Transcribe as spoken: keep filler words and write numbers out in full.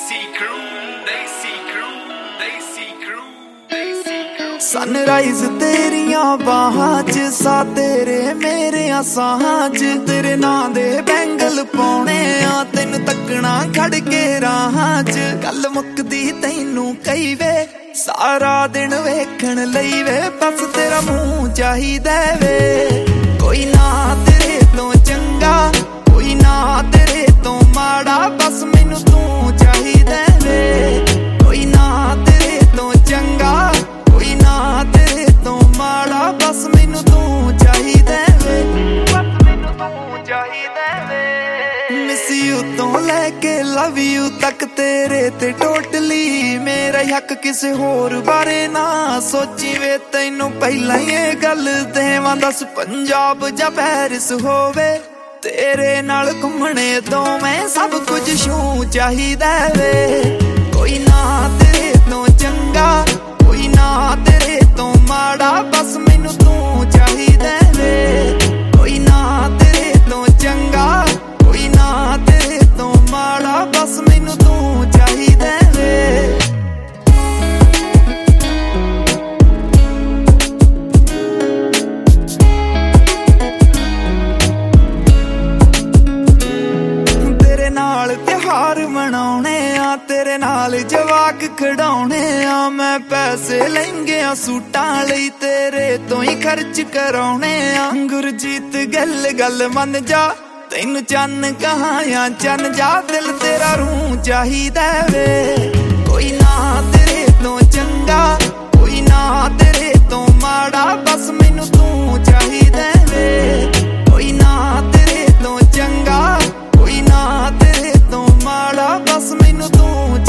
sunrise तेरिया बाहां च सा तेरे मेरे साहां च तेरे नां दे बैंगल पाउणे आ तेन तकना खड़ के राहां च गल मुकदी तैनू कई वे सारा दिन वेखण लई वे बस तेरा मुंह चाहिदा वे कोई ना तेरे तो चंगा कोई ना तेरे तो माड़ा बस मैनू तू चाहिदा वे कोई ना तेरे तो चंगा कोई ना तेरे तो माड़ा बस मैनू तू चाहिदा वे बस मैनू तू चाहिदा वे मिस यू तो लेके लव यू तक तेरे ते टोटली मेरा हक किसे होर बारे ना सोची वे तैनू पहला ही ये गल देवां दस पंजाब जा पैरिस होवे तेरे नाल घुमणे तो मैं सब कुछ छू चाहिदा वे कोई ना तेरे तो चंगा कोई ना तेरे तो माड़ा बस मैनू तू चाहिदा वे कोई ना तेरे तो चंगा कोई ना तेरे तो माड़ा बस मैनू तू चाहिदा वे त्योहार मनाने आ तेरे नाल जवाक खड़ाउने आ मैं पैसे लहंगे आ सूटां लई तेरे तो ही खर्च कराउने आ गुरजीत गल गल मन जा तैनू चन्न कहां या चन्न जा दिल तेरा रूह चाहिदा वे कोई ना तेरे तो चंगा कोई ना तेरे तो माड़ा बस मैनू तू चाहिदा वे कोई ना तेरे तो चंगा कोई ना तेरे तो माड़ा बस मैनू तू